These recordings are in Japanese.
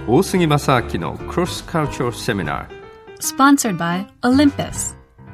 大杉正明の Cross Cultural Seminar Sponsored by Olympus.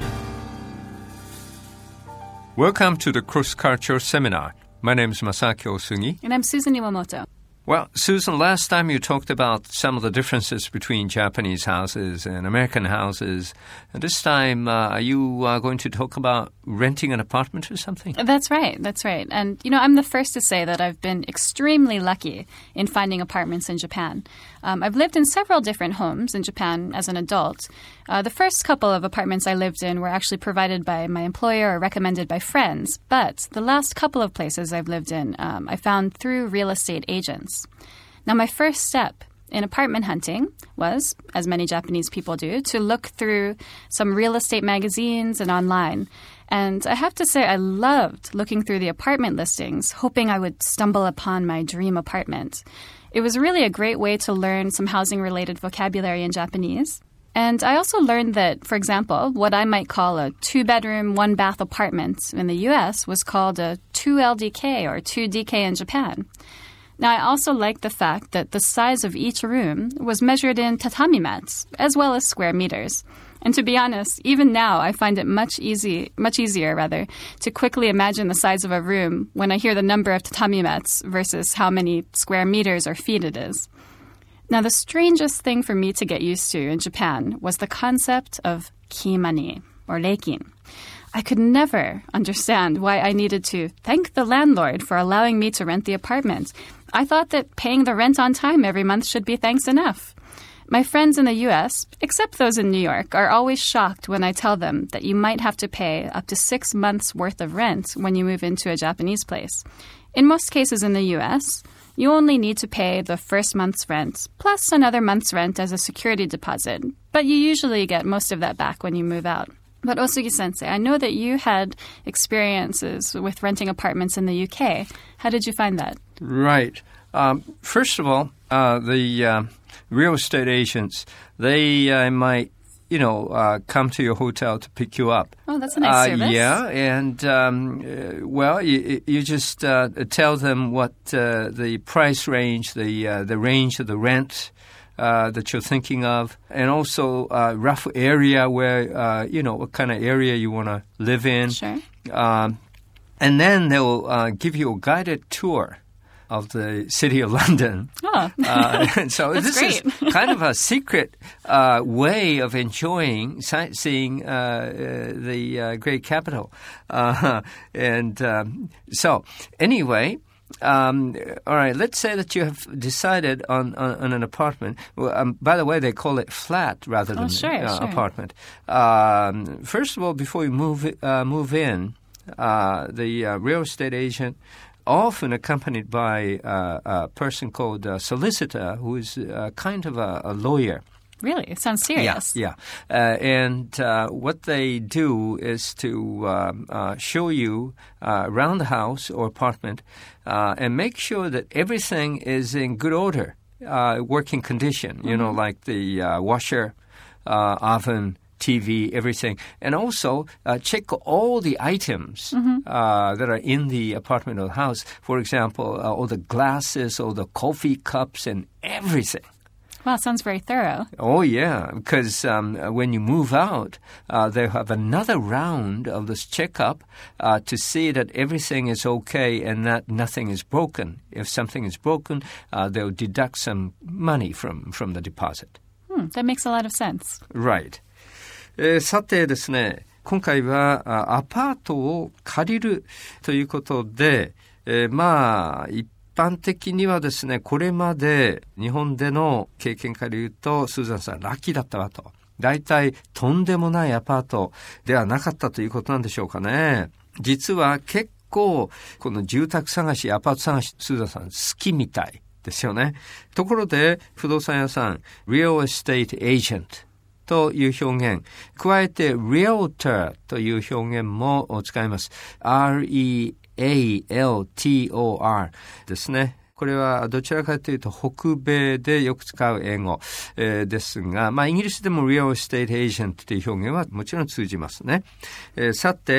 Welcome to the Cross Cultural Seminar. My name is Masaki Osugi. And I'm Susan Iwamoto. Well, Susan, last time you talked about some of the differences between Japanese houses and American houses. And this time, are you going to talk about renting an apartment or something? That's right. And, I'm the first to say that I've been extremely lucky in finding apartments in Japan. I've lived in several different homes in Japan as an adult. The first couple of apartments I lived in were actually provided by my employer or recommended by friends. But the last couple of places I've lived in, I found through real estate agents. Now, my first step in apartment hunting was, as many Japanese people do, to look through some real estate magazines and online. And I have to say I loved looking through the apartment listings, hoping I would stumble upon my dream apartment. It was really a great way to learn some housing-related vocabulary in Japanese. And I also learned that, for example, what I might call a 2-bedroom, 1-bath apartment in the U.S. was called a 2LDK or 2DK in Japan. Now, I also liked the fact that the size of each room was measured in tatami mats, as well as square meters. And to be honest, even now, I find it much easier to quickly imagine the size of a room when I hear the number of tatami mats versus how many square meters or feet it is. Now, the strangest thing for me to get used to in Japan was the concept of kimani, or reikin. I could never understand why I needed to thank the landlord for allowing me to rent the apartment. I thought that paying the rent on time every month should be thanks enough. My friends in the U.S., except those in New York, are always shocked when I tell them that you might have to pay up to 6 months' worth of rent when you move into a Japanese place. In most cases in the U.S., you only need to pay the first month's rent plus another month's rent as a security deposit, but you usually get most of that back when you move out. But Osugi-sensei, I know that you had experiences with renting apartments in the UK. How did you find that? Right. First of all, the real estate agents, they might, come to your hotel to pick you up. Oh, that's a nice service. Yeah, and, you just tell them what the price range, the range of the rent that you're thinking of, and also rough area where, what kind of area you want to live in. Sure. And then they'll give you a guided tour of the city of London. Oh, and so this great. is kind of a secret way of enjoying sightseeing the great capital. So anyway, all right, let's say that you have decided on an apartment. Well, by the way, they call it flat rather than sure. apartment. First of all, before you move in, the real estate agent, often accompanied by a person called a solicitor, who is kind of a lawyer. Really? It sounds serious. Yeah. And what they do is to show you around the house or apartment and make sure that everything is in good order, working condition, like the washer, oven, TV, everything. And also check all the items that are in the apartment or the house. For example, all the glasses, all the coffee cups and everything. Wow, sounds very thorough. Oh, yeah, because when you move out, they'll have another round of this checkup to see that everything is okay and that nothing is broken. If something is broken, they'll deduct some money from the deposit. That makes a lot of sense. Right. さてですね、今回はアパートを借りるということで、一般的にはですね、これまで日本での経験から言うと、スーザンさんラッキーだったわと。大体とんでもないアパートではなかったということなんでしょうかね。実は結構この住宅探し、アパート探し、スーザンさん好きみたいですよね。ところで不動産屋さん、Real Estate Agentという表現、加えて Realtor という表現も使います。REALTOR ですね。これはどちらかというと北米でよく使う英語、ですが、イギリスでも Real Estate Agent という表現はもちろん通じますね。さて、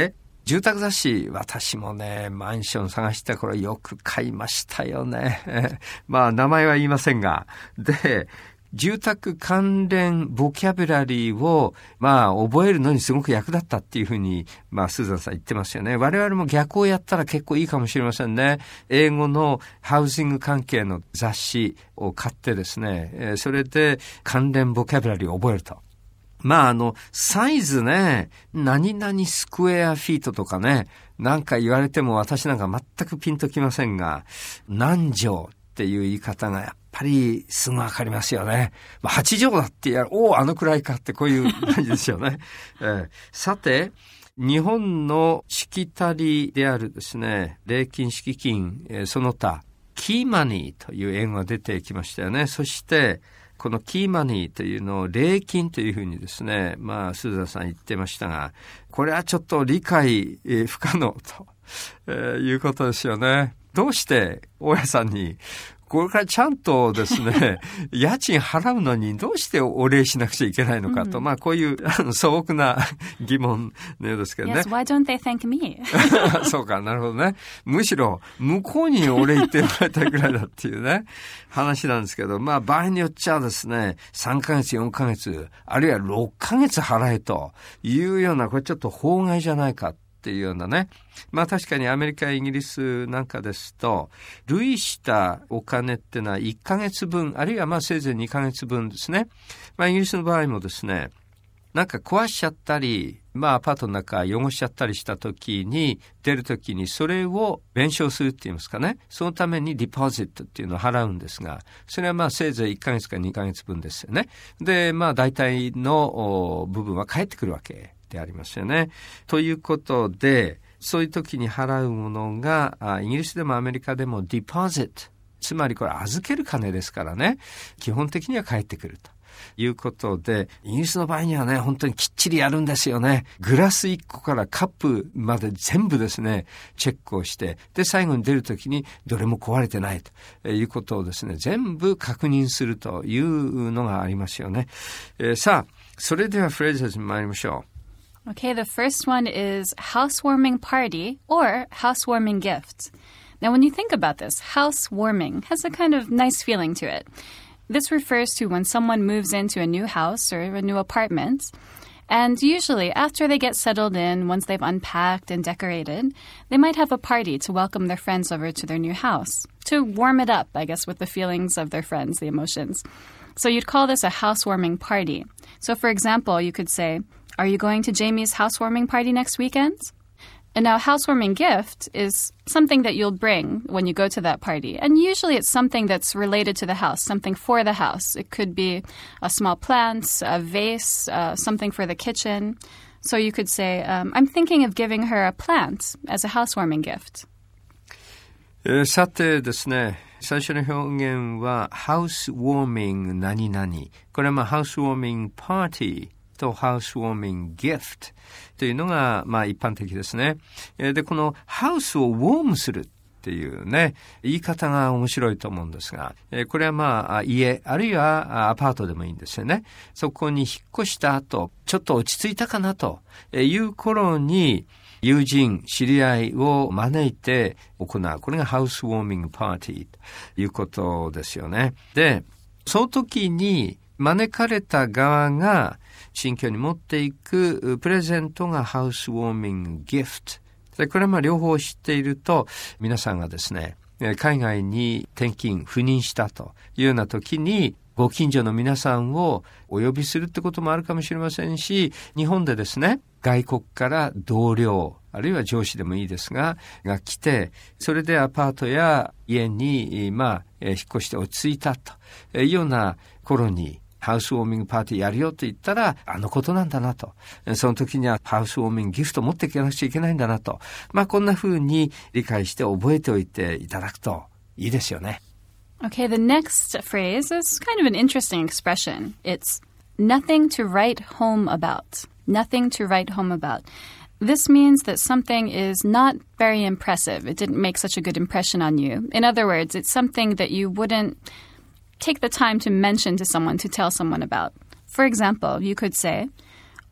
住宅雑誌、私もね、マンション探した頃よく買いましたよね。まあ、名前は言いませんが。で、住宅関連ボキャブラリーを、まあ、覚えるのにすごく役立ったっていうふうに、まあ、スーザンさん言ってますよね。我々も逆をやったら結構いいかもしれませんね。英語のハウジング関係の雑誌を買ってですね、それで関連ボキャブラリーを覚えると。まあ、サイズね、何々スクエアフィートとかね、なんか言われても私なんか全くピンときませんが、何畳っていう言い方がやっぱりすぐわかりますよね。まあ、8畳だって言ったら、あのくらいかってこういう感じですよね。さて、日本のしきたりであるですね、礼金、敷金、その他、キーマニーという英語が出てきましたよね。そして、このキーマニーというのを礼金というふうにですね、まあ、スーザンさん言ってましたが、これはちょっと理解不可能と、いうことですよね。どうして大家さんにこれからちゃんとですね、家賃払うのにどうしてお礼しなくちゃいけないのかと、まあこういう素朴な疑問のようですけどね。 Yes, why don't they thank me? そうか、なるほどね。むしろ向こうにお礼言ってもらいたいくらいだっていうね、話なんですけど、まあ場合によっちゃですね、3ヶ月、4ヶ月、あるいは6ヶ月払えというような、これちょっと法外じゃないか。っていうようなね。まあ確かにアメリカ、イギリスなんかですと、類したお金ってのは1ヶ月分、あるいはまあせいぜい2ヶ月分ですね。まあイギリスの場合もですね、なんか壊しちゃったり、まあアパートの中汚しちゃったりした時に、出る時にそれを弁償するって言いますかね。そのためにディポジットっていうのを払うんですが、それはまあせいぜい1ヶ月か2ヶ月分ですよね。で、まあ大体の部分は返ってくるわけでありますよね。ということで、そういう時に払うものが、イギリスでもアメリカでもディポジット。つまりこれ預ける金ですからね。基本的には返ってくるということで、イギリスの場合にはね、本当にきっちりやるんですよね。グラス1個からカップまで全部ですね、チェックをして、で、最後に出るときにどれも壊れてないということをですね、全部確認するというのがありますよね。さあ、それではフレーズに参りましょう。 Okay, the first one is housewarming party or housewarming gift. Now, when you think about this, housewarming has a kind of nice feeling to it. This refers to when someone moves into a new house or a new apartment. And usually, after they get settled in, once they've unpacked and decorated, they might have a party to welcome their friends over to their new house, to warm it up, I guess, with the feelings of their friends, the emotions. So you'd call this a housewarming party. So, for example, you could say, "Are you going to Jamie's housewarming party next weekend?" And now, housewarming gift is something that you'll bring when you go to that party. And usually it's something that's related to the house, something for the house. It could be a small plant, a vase, something for the kitchen. So you could say, I'm thinking of giving her a plant as a housewarming gift. さてですね、最初の表現は housewarming 何々。これはまあ housewarming partyと housewarming gift というのがまあ一般的ですね。で、このハウスをウォームするっていうね、言い方が面白いと思うんですが、これはまあ家、あるいはアパートでもいいんですよね。そこに引っ越した後、ちょっと落ち着いたかなという頃に、友人、知り合いを招いて行う。これがハウスウォーミングパーティーということですよね。で、その時に招かれた側が新居に持っていくプレゼントがハウスウォーミングギフト。で、これはまあ両方知っていると、皆さんがですね、海外に転勤、赴任したというような時に、ご近所の皆さんをお呼びするってこともあるかもしれませんし、日本でですね、外国から同僚、あるいは上司でもいいですが来て、それでアパートや家に、引っ越して落ち着いたというような頃に、ハウスウォーミングパーティーやるよと言ったら、あのことなんだなと。その時にはハウスウォーミングギフト持っていかなくちゃいけないんだなと。こんな風に理解して覚えておいていただくといいですよね。 Okay, the next phrase is kind of an interesting expression. It's nothing to write home about. Nothing to write home about. This means that something is not very impressive. It didn't make such a good impression on you. In other words, it's something that you wouldn't take the time to mention to someone, to tell someone about. For example, you could say,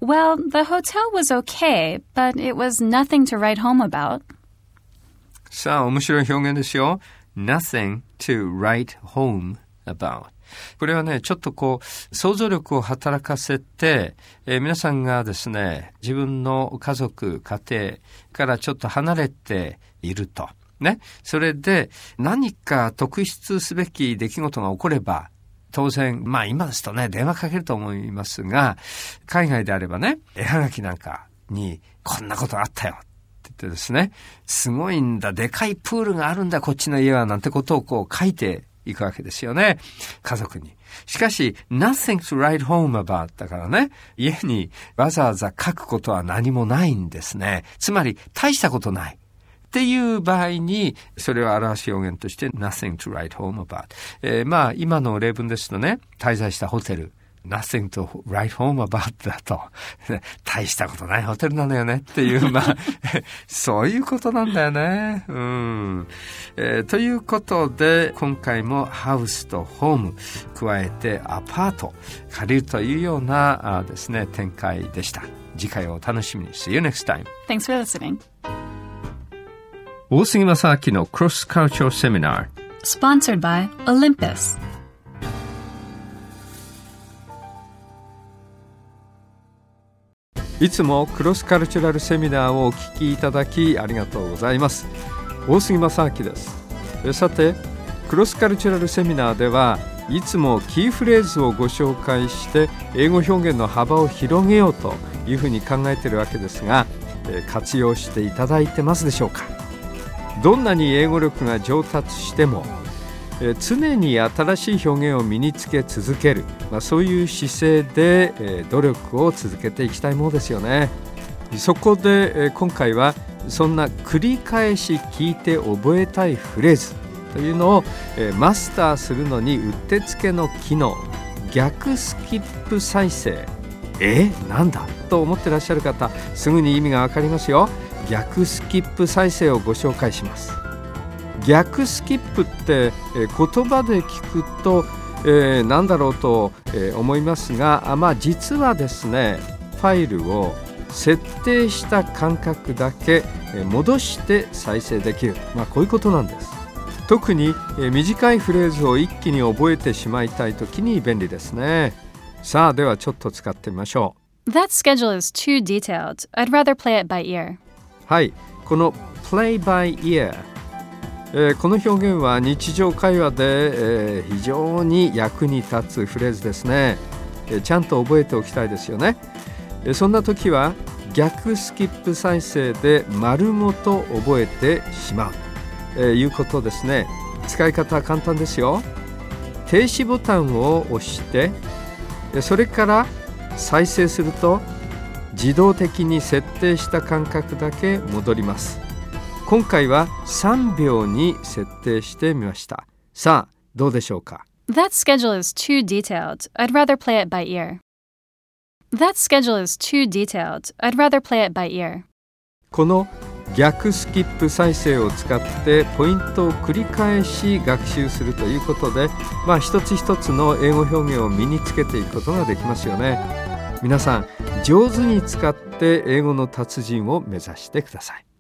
Well, the hotel was okay, but it was nothing to write home about. さあ、面白い表現ですよ。Nothing to write home about。これはね、ちょっと想像力を働かせて、皆さんがですね、自分の家族、家庭からちょっと離れていると。ね。それで何か特筆すべき出来事が起これば、当然、今ですとね、電話かけると思いますが、海外であればね、絵はがきなんかに、こんなことあったよって言ってですね、すごいんだ、でかいプールがあるんだ、こっちの家は、なんてことを書いていくわけですよね。家族に。しかし、nothing to write home about だからね、家にわざわざ書くことは何もないんですね。つまり、大したことない。っていう場合に、それを表す表現として nothing to write home about。今の例文ですとね、滞在したホテル、nothing to write home about だと、大したことないホテルなのよねっていう、そういうことなんだよね。ということで、今回もハウスとホーム、加えてアパート、借りるというようなですね、展開でした。次回をお楽しみに。See you next time. Thanks for listening. 大杉正明の Cross Cultural Seminar Sponsored by Olympus。 いつもクロスカルチュラルセミナーをお聞きいただきありがとうございます。大杉正明です。さて、クロスカルチュラルセミナーではいつもキーフレーズをご紹介して英語表現の幅を広げようというふうに考えているわけですが、活用していただいてますでしょうか。どんなに英語力が上達しても、常に新しい表現を身につけ続ける、そういう姿勢で、努力を続けていきたいものですよね。そこで、今回はそんな繰り返し聞いて覚えたいフレーズというのを、マスターするのにうってつけの機能、逆スキップ再生。なんだと思ってらっしゃる方、すぐに意味がわかりますよ。逆スキップ再生をご紹介します。逆スキップって、言葉で聞くと、何だろうと、思いますが、実はですね、ファイルを設定した間隔だけ、戻して再生できる、こういうことなんです。特に、短いフレーズを一気に覚えてしまいたいときに便利ですね。さあ、ではちょっと使ってみましょう。That schedule is too detailed. I'd rather play it by ear. はい、この play by ear、この表現は日常会話で、非常に役に立つフレーズですね。ちゃんと覚えておきたいですよね。そんな時は逆スキップ再生で丸ごと覚えてしまう、いうことですね。使い方は簡単ですよ。停止ボタンを押して、それから再生すると自動的に設定した間隔だけ戻ります。今回は3秒に設定してみました。さあ、どうでしょうか。 That schedule is too detailed. I'd rather play it by ear. That schedule is too detailed. I'd rather play it by ear. この逆スキップ再生を使ってポイントを繰り返し学習するということで、一つ一つの英語表現を身につけていくことができますよね。皆さん、上手に使って英語の達人を目指してください。